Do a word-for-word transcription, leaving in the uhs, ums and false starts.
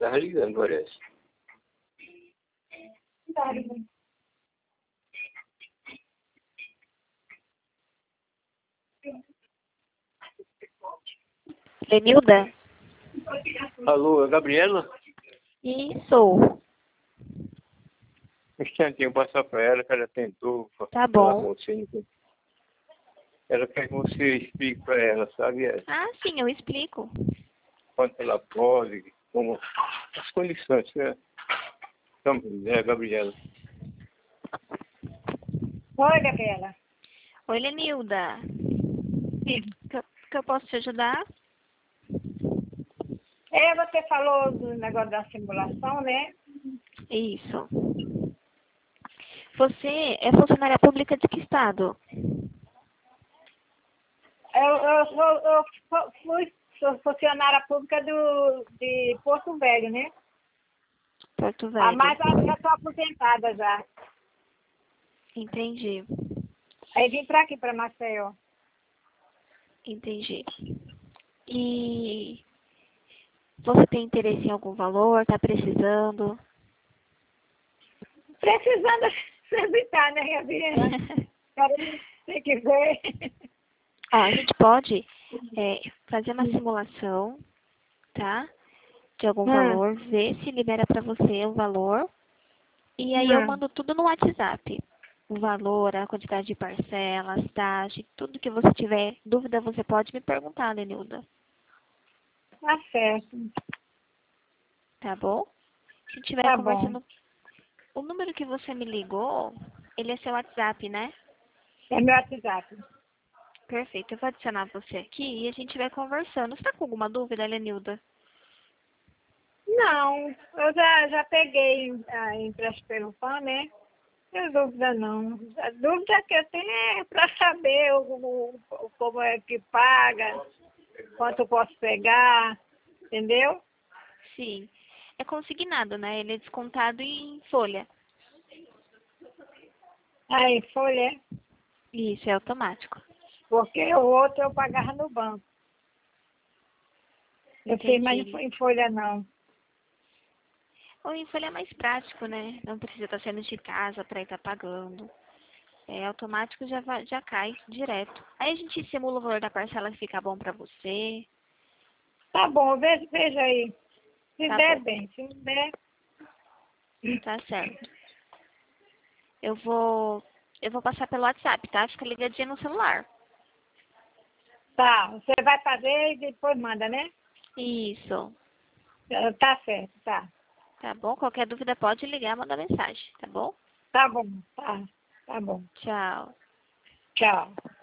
Tá ligando, parece. Tá ligando. Lenilda? Alô, é Gabriela? Isso. Um instantinho, passar pra ela, que ela tentou Tá falar bom. com você. Então. Ela quer que você explique pra ela, sabe? é, Ah, sim, eu explico. Quanto ela pode, como as condições, né? Então, é, Gabriela. Oi, Gabriela. Oi, Lenilda. Sim. Que, que eu posso te ajudar? É, você falou do negócio da simulação, né? Isso. Você é funcionária pública de que estado? Eu, eu, eu, eu fu- fui sou funcionária pública do, de Porto Velho, né? Porto Ah, Velho. mas eu já estou aposentada já. Entendi. Aí vim para aqui, para Maceió. Entendi. E você tem interesse em algum valor? Tá precisando? Precisando visitar, né, Gabriela? Tem que ver. Ó, a gente pode é, fazer uma simulação, tá? De algum Hum, valor, ver se libera pra você o valor. E aí eu hum, mando tudo no WhatsApp. O valor, a quantidade de parcelas, taxa, tudo que você tiver dúvida, você pode me perguntar, Lenilda. tá certo. Tá bom? Se estiver Tá bom. conversando. O número que você me ligou, ele é seu WhatsApp, né? É meu WhatsApp. Perfeito. Eu vou adicionar você aqui e a gente vai conversando. Você tá com alguma dúvida, Lenilda? Não, eu já, já peguei a empréstimo pelo P A N, né? Não tenho dúvida não. A dúvida que eu tenho é para saber o, o, o- como é que paga, quanto eu posso pegar, entendeu? Sim. É consignado, né? Ele é descontado em folha. Aí, folha, Isso, é automático. porque o outro eu pagava no banco. Eu fiz mais Entendi. em em folha não. Ou em folha é mais prático, né? Não precisa estar saindo de casa para estar pagando. É automático, já vai, já cai direto. Aí a gente simula o valor da parcela que fica bom para você. Tá bom, veja, veja aí. Se Tá der bom, bem, se não der, tá certo. Eu vou, eu vou passar pelo WhatsApp, tá? Fica ligadinha no celular. tá. Você vai fazer e depois manda, né? Isso. Ah, tá certo, tá. Tá bom? Qualquer dúvida pode ligar, mandar mensagem, tá bom? Tá bom, tá. Tá bom. Tchau. Tchau.